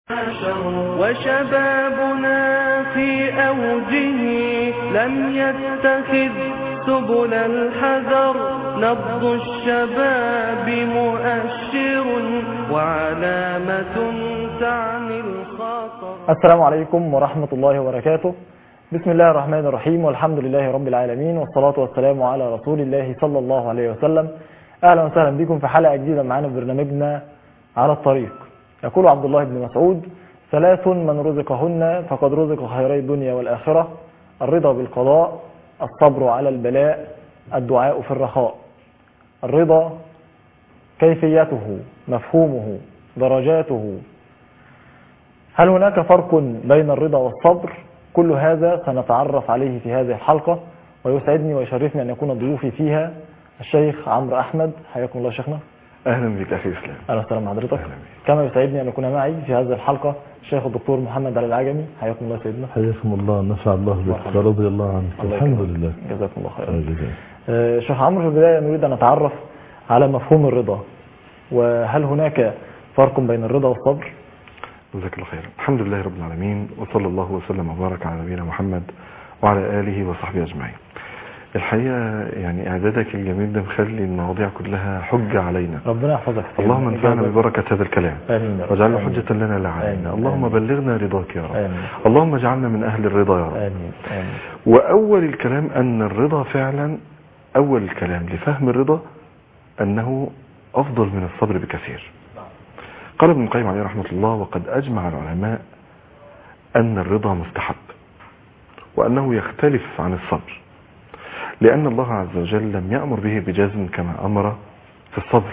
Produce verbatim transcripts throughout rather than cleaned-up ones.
وشبابنا في أوجه لم يتخذ سبل الحذر. نبض الشباب مؤشر وعلامة تعني الخطر. السلام عليكم ورحمة الله وبركاته. بسم الله الرحمن الرحيم، والحمد لله رب العالمين، والصلاة والسلام على رسول الله صلى الله عليه وسلم. أهلا وسهلا بكم في حلقة جديدة معنا في برنامجنا على الطريق. يقول عبد الله بن مسعود: ثلاث من رزقهن فقد رزق خيري الدنيا والآخرة: الرضا بالقضاء، الصبر على البلاء، الدعاء في الرخاء. الرضا كيفيته، مفهومه، درجاته، هل هناك فرق بين الرضا والصبر؟ كل هذا سنتعرف عليه في هذه الحلقة، ويسعدني ويشرفني أن يكون ضيوفي فيها الشيخ عمرو أحمد. حياكم الله شيخنا. أهلا بك أخي إسلام. أهلا وسهلا حضرتك. كما يسعدني أن يكون معي في هذه الحلقة الشيخ الدكتور محمد علي العجمي. حياكم الله سيدنا. حياكم الله، نفع الله بك ورضي الله عنك. الحمد لله، جزاكم الله خيرا. آه شيخ عمرو، في البداية نريد أن نتعرف على مفهوم الرضا، وهل هناك فرق بين الرضا والصبر؟ جزاك الله خير. الحمد لله رب العالمين، وصلى الله وسلم وبارك على نبينا محمد وعلى آله وصحبه أجمعين. الحقيقة يعني إعدادك الجميل ده مخلي المواضيع كلها حجة علينا. ربنا يحفظك. اللهم انفعنا ببركة هذا الكلام واجعله حجة لنا لا علينا. اللهم بلغنا رضاك يا رب. آمين. اللهم اجعلنا من أهل الرضا يا رب. آمين. آمين. وأول الكلام أن الرضا فعلا، أول الكلام لفهم الرضا أنه أفضل من الصبر بكثير. قال ابن القيم عليه رحمة الله: وقد أجمع العلماء أن الرضا مستحب، وأنه يختلف عن الصبر، لأن الله عز وجل لم يأمر به بجزم كما أمر في الصبر،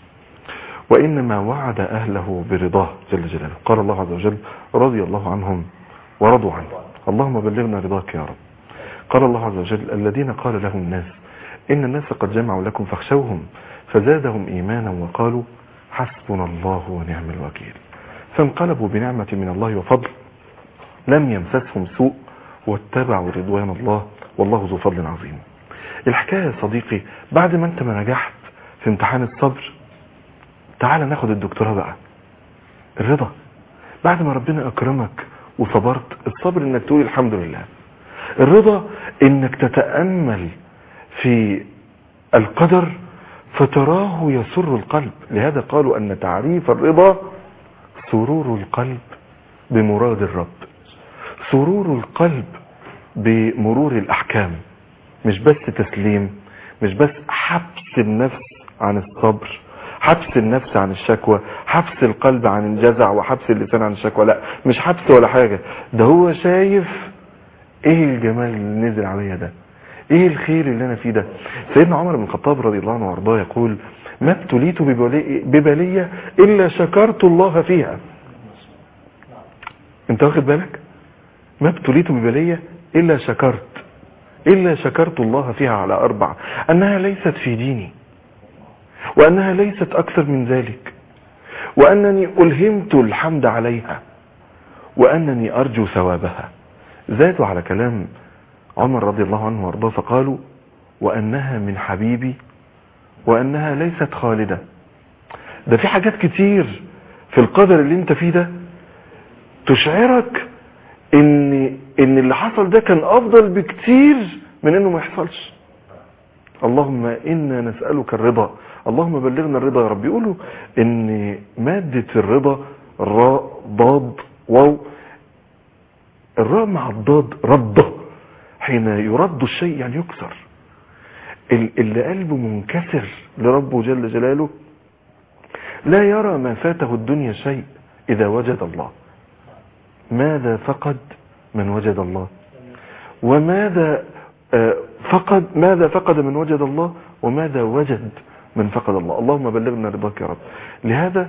وإنما وعد أهله برضاه جل جلاله. قال الله عز وجل: رضي الله عنهم ورضوا عنه. اللهم بلغنا رضاك يا رب. قال الله عز وجل: الذين قال لهم الناس إن الناس قد جمعوا لكم فاخشوهم فزادهم إيمانا وقالوا حسبنا الله ونعم الوكيل. فانقلبوا بنعمة من الله وفضل لم يمسسهم سوء واتبعوا رضوان الله والله ذو فضل عظيم. الحكاية يا صديقي، بعد ما انت ما نجحت في امتحان الصبر، تعال ناخد الدكتوراه بقى، الرضا. بعد ما ربنا اكرمك وصبرت، الصبر انك تقول الحمد لله. الرضا انك تتأمل في القدر فتراه يسر القلب. لهذا قالوا ان تعريف الرضا سرور القلب بمراد الرب، سرور القلب بمرور الأحكام، مش بس تسليم، مش بس حبس النفس عن الصبر، حبس النفس عن الشكوى، حبس القلب عن الجزع، وحبس اللسان عن الشكوى. لا، مش حبس ولا حاجة، ده هو شايف ايه الجمال اللي نزل عليا ده، ايه الخير اللي انا فيه ده. سيدنا عمر بن الخطاب رضي الله عنه وارضاه يقول: ما ابتليت ببلية الا شكرت الله فيها. انت واخد بالك؟ ما ابتليت ببلية إلا شكرت إلا شكرت الله فيها على أربع: أنها ليست في ديني، وأنها ليست أكثر من ذلك، وأنني ألهمت الحمد عليها، وأنني أرجو ثوابها. زادوا على كلام عمر رضي الله عنه وارضاه فقالوا: وأنها من حبيبي، وأنها ليست خالدة. ده في حاجات كتير في القدر اللي انت فيه ده تشعرك ان ان اللي حصل ده كان افضل بكتير من انه ما يحصلش. اللهم انا نسألك الرضا، اللهم بلغنا الرضا يا رب. يقولوا ان مادة الرضا راء ضاد واو، الراء مع الضاد رده، حين يرد الشيء يعني يكسر. اللي قلبه منكسر لربه جل جلاله لا يرى ما فاته الدنيا شيء اذا وجد الله. ماذا فقد من وجد الله، وماذا فقد ماذا فقد من وجد الله، وماذا وجد من فقد الله. اللهم بلغنا رضاك يا رب. لهذا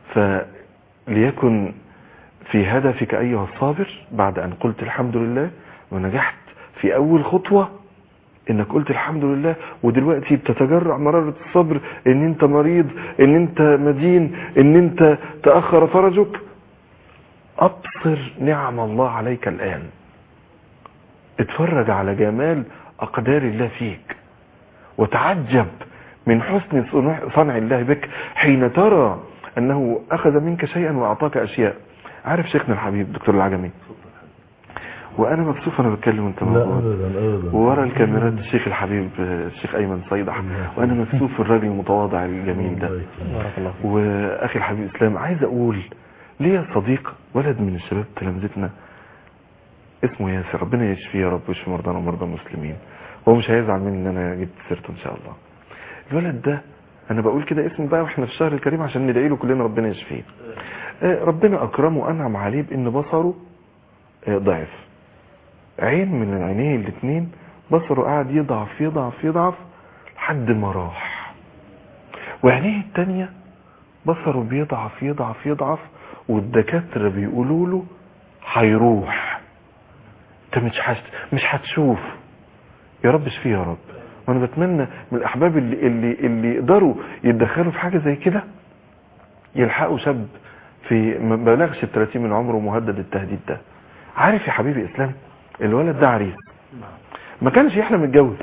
فليكن في هدفك أيها الصابر، بعد أن قلت الحمد لله ونجحت في أول خطوة انك قلت الحمد لله، ودلوقتي بتتجرع مرارة الصبر، ان انت مريض، ان انت مدين، ان انت تأخر فرجك، ابصر نعم الله عليك الآن. اتفرج على جمال أقدار الله فيك، وتعجب من حسن صنع الله بك حين ترى أنه أخذ منك شيئا وأعطاك أشياء. عارف شيخنا الحبيب دكتور العجمي، وانا مكسوف انا بتكلم وانت موجود، وورا الكاميرات الشيخ الحبيب الشيخ ايمن صيدح، وانا مكسوف الراجل المتواضع الجميل ده، واخي الحبيب اسلام. عايز اقول ليا صديق ولد من الشباب تلامذتنا اسمه ياسر، ربنا يشفيه يا رب ويشفي مرضانا ومرضى المسلمين، هو مش هيزعل مني ان انا جبت سيرته ان شاء الله. الولد ده انا بقول كده اسمه بقى واحنا في الشهر الكريم عشان ندعي له كلنا ربنا يشفيه. ربنا اكرمه وانعم عليه بان بصره ضعف، عين من العينين الاثنين بصره قاعد يضعف يضعف يضعف لحد ما راح، وعينيه الثانيه بصره بيضعف يضعف يضعف والدكاتره بيقولوا له هيروح، انت مش حش... مش هتشوف. يا رب اشفيه يا رب. وانا بتمنى من الاحباب اللي اللي اللي يقدروا يتدخلوا في حاجه زي كده يلحقوا شاب في ما بلغش ال ثلاثين من عمره مهدد التهديد ده. عارف يا حبيبي اسلام، الولد ده عريس ما كانش يحلم يتجوز،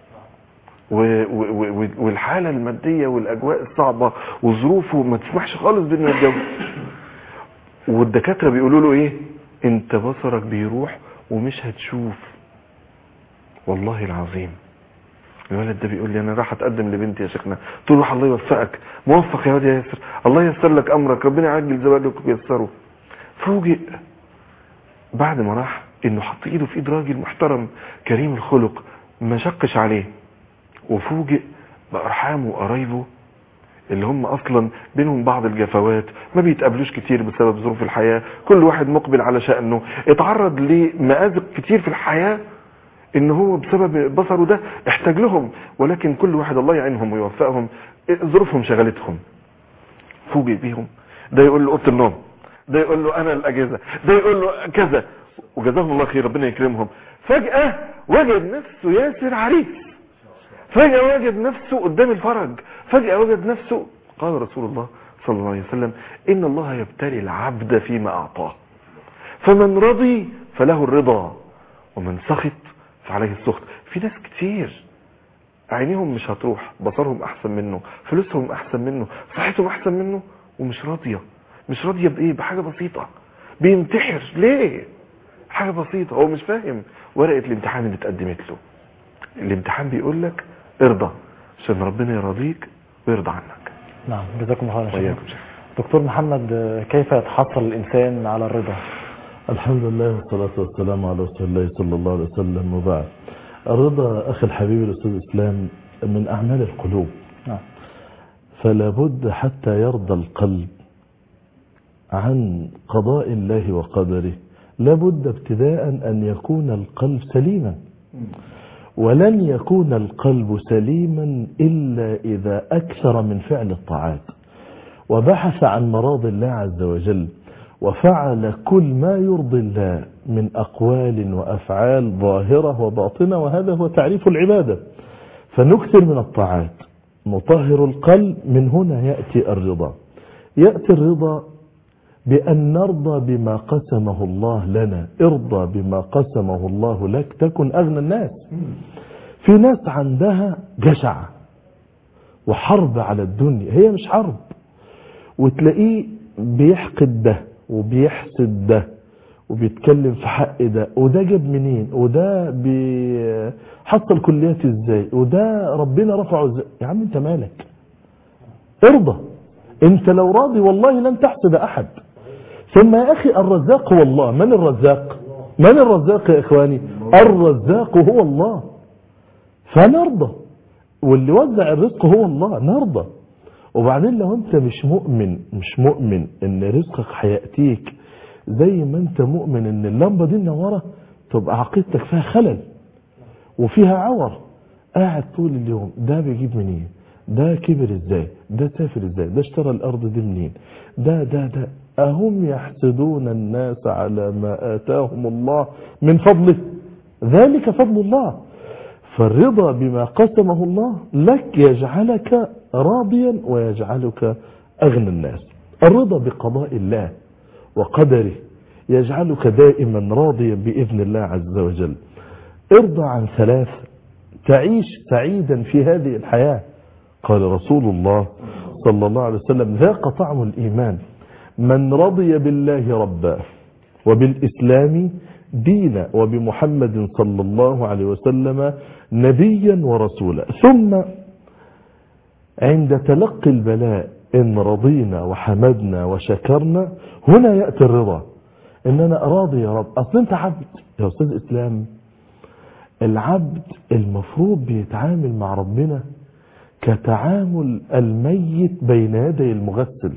والحاله الماديه والاجواء الصعبه وظروفه ما تسمحش خالص بانه يتجوز، والدكاتره بيقولوا له ايه؟ انت بصرك بيروح ومش هتشوف. والله العظيم الولد ده بيقول لي انا راح اتقدم لبنتي يا شيخنا، قلت له الله يوفقك، موفق يا واد يا ياسر، الله ييسر لك امرك، ربنا يعجل زواجك وييسره. فوجئ بعد ما راح انه حط ايده في ايد راجل محترم كريم الخلق ما شقش عليه، وفوجئ بارحامه وقرايبه اللي هم اصلا بينهم بعض الجفوات، ما بيتقابلوش كتير بسبب ظروف الحياه، كل واحد مقبل على شأنه، اتعرض لمآزق كتير في الحياه ان هو بسبب بصره ده احتاج لهم، ولكن كل واحد الله يعينهم ويوفقهم، ظروفهم شغلتهم. فوجئ بيهم، ده يقول له اوضه النوم، ده يقول له انا الاجهزه، ده يقول له كذا، وجزاهم الله خير ربنا يكرمهم. فجاه وجد نفسه ياسر عريس، فجاه وجد نفسه قدام الفرج، فجاه وجد نفسه. قال رسول الله صلى الله عليه وسلم ان الله يبتلي العبد فيما اعطاه، فمن رضي فله الرضا ومن سخط فعليه السخط. في ناس كتير عينيهم مش هتروح، بصرهم احسن منه، فلوسهم احسن منه، صحتهم احسن منه، ومش راضيه. مش راضيه بايه؟ بحاجه بسيطه، بينتحر. ليه؟ حاجه بسيطه، هو مش فاهم ورقه الامتحان اللي اتقدمت له. الامتحان بيقول لك ارضى عشان ربنا يرضيك ويرضى عنك. نعم، جزاكم الله خيرا. دكتور محمد، كيف يتحصل الانسان على الرضا؟ الحمد لله والصلاة والسلام على رسول الله صلى الله عليه وسلم، وبعد. الرضا أخي الحبيب الأستاذ إسلام من أعمال القلوب، فلا بد حتى يرضى القلب عن قضاء الله وقدره، لا بد ابتداء أن يكون القلب سليما، ولن يكون القلب سليما إلا إذا أكثر من فعل الطاعات وبحث عن مراضي الله عز وجل، وفعل كل ما يرضي الله من أقوال وأفعال ظاهرة وباطنة، وهذا هو تعريف العبادة. فنكثر من الطاعات نطهر القلب، من هنا يأتي الرضا. يأتي الرضا بأن نرضى بما قسمه الله لنا. ارضى بما قسمه الله لك تكن أغنى الناس. في ناس عندها جشع وحرب على الدنيا، هي مش حرب، وتلاقيه بيحقد ده وبيحسد ده وبيتكلم في حق ده، وده جاب منين، وده بيحصل كليات ازاي، وده ربنا رفعه ازاي. يا عم انت مالك؟ ارضى. انت لو راضي والله لن تحسد احد. ثم يا اخي الرزاق هو الله. من الرزاق؟ من الرزاق يا اخواني؟ الرزاق هو الله، فنرضى. واللي وزع الرزق هو الله، نرضى. وبعدين لو انت مش مؤمن مش مؤمن ان رزقك هيأتيك زي ما انت مؤمن ان اللمبه دي منوره، تبقى عقيدتك فيها خلل وفيها عور. قاعد طول اليوم ده بيجيب منين، ده كبر ازاي، ده سافر ازاي، ده اشترى الارض دي منين، ده ده ده اهم يحسدون الناس على ما اتاهم الله من فضله، ذلك فضل الله. فالرضا بما قسمه الله لك يجعلك راضيا ويجعلك أغنى الناس. الرضا بقضاء الله وقدره يجعلك دائما راضيا بإذن الله عز وجل. ارضى عن ثلاث تعيش سعيدا في هذه الحياة. قال رسول الله صلى الله عليه وسلم: ذاق طعم الإيمان من رضي بالله ربا وبالإسلام دينا وبمحمد صلى الله عليه وسلم نبيا ورسولا، ثم عند تلقي البلاء إن رضينا وحمدنا وشكرنا هنا يأتي الرضا، إن أنا راضي يا رب. أصل أنت عبد يا أستاذ إسلام، العبد المفروض بيتعامل مع ربنا كتعامل الميت بين يدي المغسل،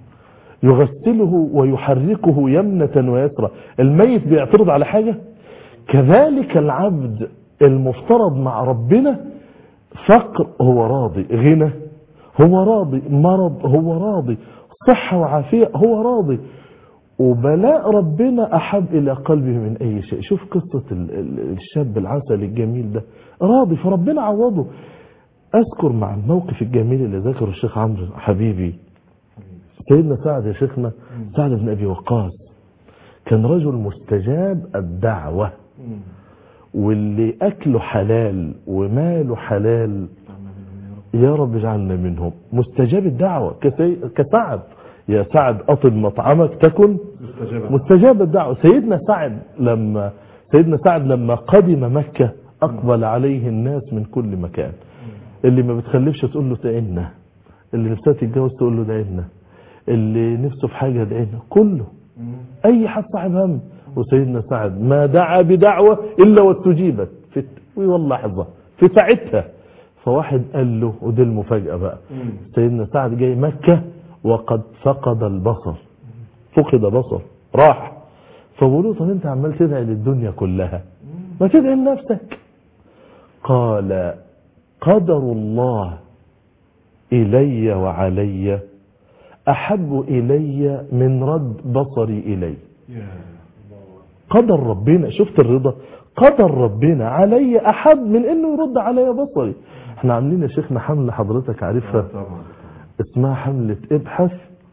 يغسله ويحركه يمنة ويسرى. الميت بيعترض على حاجة، كذلك العبد المفترض مع ربنا فقر هو راضي، غنى هو راضي، مرض هو راضي، صحة وعافية هو راضي، وبلاء ربنا أحب إلى قلبه من أي شيء. شوف قصة الشاب العسل الجميل ده، راضي فربنا عوضه. أذكر مع الموقف الجميل اللي ذكره الشيخ عمرو حبيبي، سيدنا سعد يا شيخنا، سعد بن أبي وقاص كان رجل مستجاب الدعوة، واللي أكله حلال وماله حلال، يا رب اجعلنا منهم. مستجاب الدعوة كسعد، يا سعد أطب مطعمك تكن مستجاب الدعوة. سيدنا سعد لما سيدنا سعد لما قدم مكة أقبل عليه الناس من كل مكان، اللي ما بتخلفش تقول له دعينا، اللي نفسها تتجوز تقول له دعينا، اللي نفسه في حاجة دعينا، كله أي حد صاحب هم. وسيدنا سعد ما دعا بدعوة إلا واستجيبت في والله لحظة في ساعتها. فواحد قال له، ودي المفاجأة بقى، سيدنا سعد جاي مكة وقد فقد البصر، فقد بصر راح. فبقولوا طب انت عمال تدعي للدنيا كلها، ما تدعي لنفسك. قال قدر الله إلي وعلي أحب إلي من رد بصري إلي. قدر ربنا، شفت الرضا، قدر ربنا علي أحب من إنه يرد علي بصري. احنا عاملين يا شيخنا حملة حضرتك عارفها اسمها حملة ابحث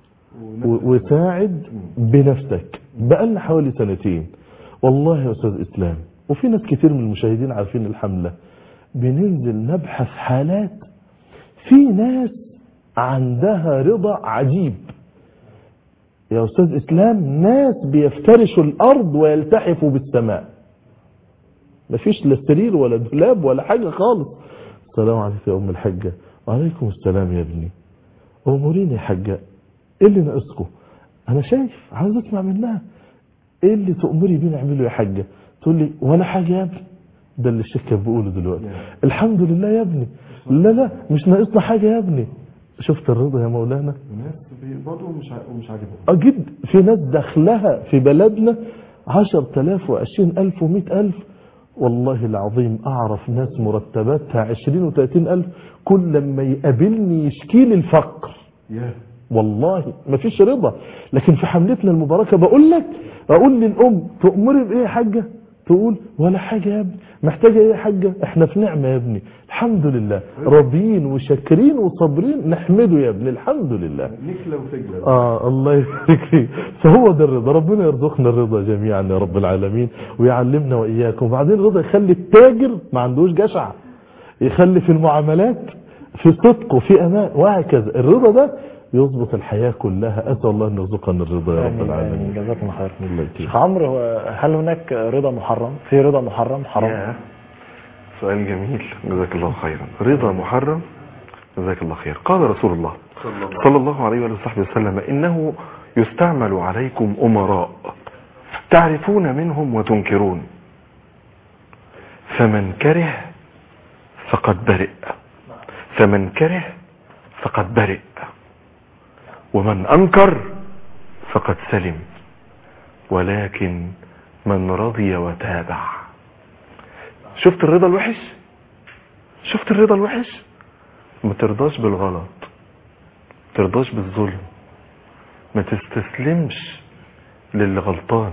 وساعد بنفسك، بقالنا حوالي سنتين والله يا أستاذ إسلام، وفي ناس كتير من المشاهدين عارفين الحملة. بننزل نبحث حالات في ناس عندها رضا عجيب يا أستاذ إسلام، ناس بيفترشوا الأرض ويلتحفوا بالسماء، مفيش لا سرير ولا دولاب ولا حاجة خالص. السلام عليكم يا أم الحاجة. وعليكم السلام يا ابني. أموريني يا حاجة، إيه اللي ناقصكم؟ أنا شايف عاوز أسمع منها، إيه اللي تأمري بيه نعمله يا حاجة؟ تقول لي ولا حاجة يا ابني. ده اللي الشيخ كان بيقوله دلوقتي، الحمد لله يا ابني، لا لا مش ناقصنا حاجة يا ابني. شفت الرضا يا مولانا؟ الناس برضه مش مش عاجبهم. أجد في ناس دخلها في بلدنا عشر تلاف وعشرين ألف ومئة ألف، والله العظيم أعرف ناس مرتباتها عشرين وثلاثين ألف، كل لما يقابلني يشكيل الفقر. والله ما فيش رضا. لكن في حملتنا المباركة بقول لك، أقول للأم تأمري بإيه يا حاجة؟ تقول ولا حاجة يا ابني. محتاجة ايه يا حاجة؟ احنا في نعمة يا ابني، الحمد لله، راضيين وشاكرين وصابرين، نحمده يا ابني، الحمد لله. نكلة وفجلة. اه الله يبارك فيك. فهو ده الرضا، ربنا يرزقنا الرضا جميعا يا رب العالمين، ويعلمنا وإياكم. وبعدين الرضا يخلي التاجر ما عندوش جشع، يخلي في المعاملات في صدق وفي أمان، وهكذا. الرضا ده يضبط الحياة كلها. أسأل الله أن يرزقنا الرضا يا رب العالمين. جزاكم خير. شيخ عمرو، هل هناك رضا محرم؟ في رضا محرم حرام؟ سؤال جميل، جزاك الله خيرا. رضا محرم، جزاك الله خير. قال رسول الله صلى الله عليه وآله وصحبه وسلم: إنه يستعمل عليكم أمراء تعرفون منهم وتنكرون، فمن كره فقد برئ، فمن كره فقد برئ، ومن أنكر فقد سلم، ولكن من رضي وتابع. شفت الرضا الوحش؟ شفت الرضا الوحش؟ ما ترضاش بالغلط، ما ترضاش بالظلم، ما تستسلمش للي غلطان.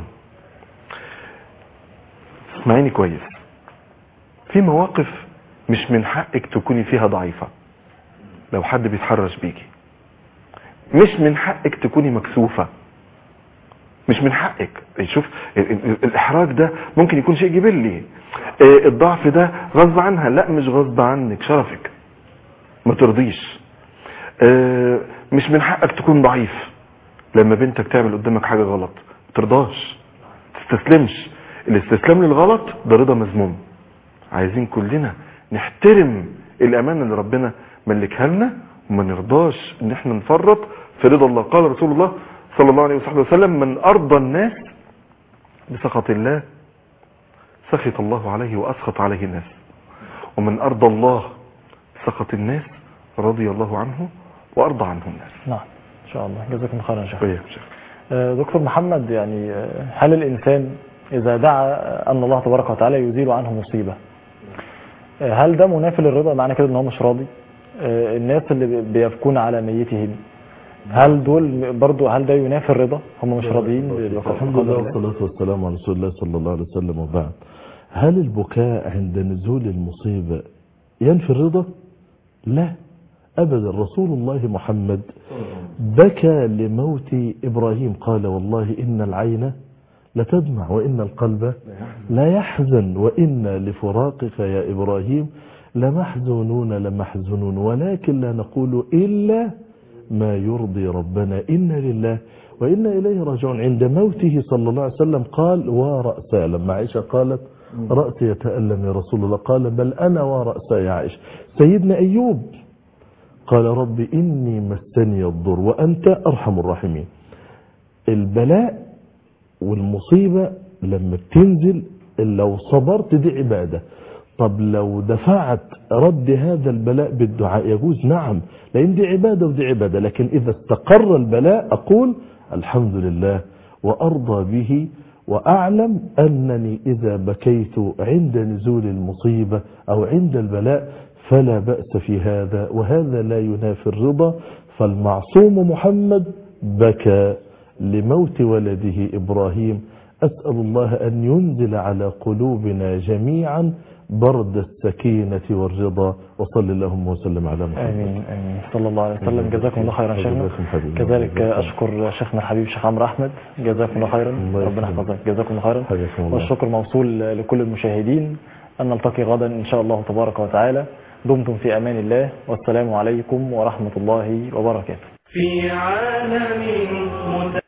اسمعيني كويس، في مواقف مش من حقك تكوني فيها ضعيفة. لو حد بيتحرش بيكي مش من حقك تكوني مكسوفة، مش من حقك. شوف الإحراج ده ممكن يكون شيء جبلي، الضعف ده غصب عنها، لا مش غصب عنك، شرفك، ما ترضيش. مش من حقك تكون ضعيف، لما بنتك تعمل قدامك حاجة غلط ما ترضاش، تستسلمش. الاستسلام للغلط ده رضا مذموم. عايزين كلنا نحترم الامانة اللي ربنا ملكها لنا وما نرضاش ان احنا نفرط في رضا الله. قال رسول الله صلى الله عليه وسلم: من ارضى الناس بسخط الله سخط الله عليه واسخط عليه الناس، ومن ارضى الله بسخط الناس رضي الله عنه وارضى عنه الناس. نعم ان شاء الله. جزاكم خيرا يا شيخ. وياك يا شيخ. آه، دكتور محمد، يعني آه، هل الانسان اذا دعا ان الله تبارك وتعالى يزيل عنه مصيبة، آه، هل ده منافي للرضا؟ معنى كده ان هو مش راضي؟ آه، الناس اللي بيبكون على ميتهم، هل دول برضو هل ده ينافي الرضا؟ هم مش راضيين بالوقت؟ الحمد لله والصلاة والسلام على رسول الله صلى الله عليه وسلم. وبعد، هل البكاء عند نزول المصيبة ينفي الرضا؟ لا أبدا. رسول الله محمد بكى لموت إبراهيم، قال: والله إن العين لتدمع وإن القلب لا يحزن وإن لفراقك يا إبراهيم لمحزونون لمحزنون ولكن لا نقول إلا ما يرضي ربنا، إنا لله وإنا إليه راجعون. عند موته صلى الله عليه وسلم قال: ورأسا، لما عائشة قالت: رأسي يتألم يا رسول الله، قال: بل أنا ورأسا يا عائشة. سيدنا أيوب قال: رب إني مسني الضر وأنت أرحم الراحمين. البلاء والمصيبة لما بتنزل لو صبرت دي عبادة. طب لو دفعت رد هذا البلاء بالدعاء يجوز؟ نعم، لأن دي عبادة ودي عبادة. لكن إذا استقر البلاء أقول الحمد لله وأرضى به، وأعلم أنني إذا بكيت عند نزول المصيبة أو عند البلاء فلا بأس في هذا، وهذا لا ينافي الرضا. فالمعصوم محمد بكى لموت ولده إبراهيم. أسأل الله أن ينزل على قلوبنا جميعا برد السكينة والرضا، وصل اللهم وسلم على محمد. آمين آمين صلى الله عليه وسلم. جزاكم الله خيرا شيخنا. كذلك أشكر شيخنا الحبيب شيخ عمرو أحمد، جزاكم الله خيرا، ربنا يحفظك. جزاكم الله خيرا، والشكر موصول لكل المشاهدين. أن نلتقي غدا إن شاء الله تبارك وتعالى. دمتم في أمان الله، والسلام عليكم ورحمة الله وبركاته. في عالم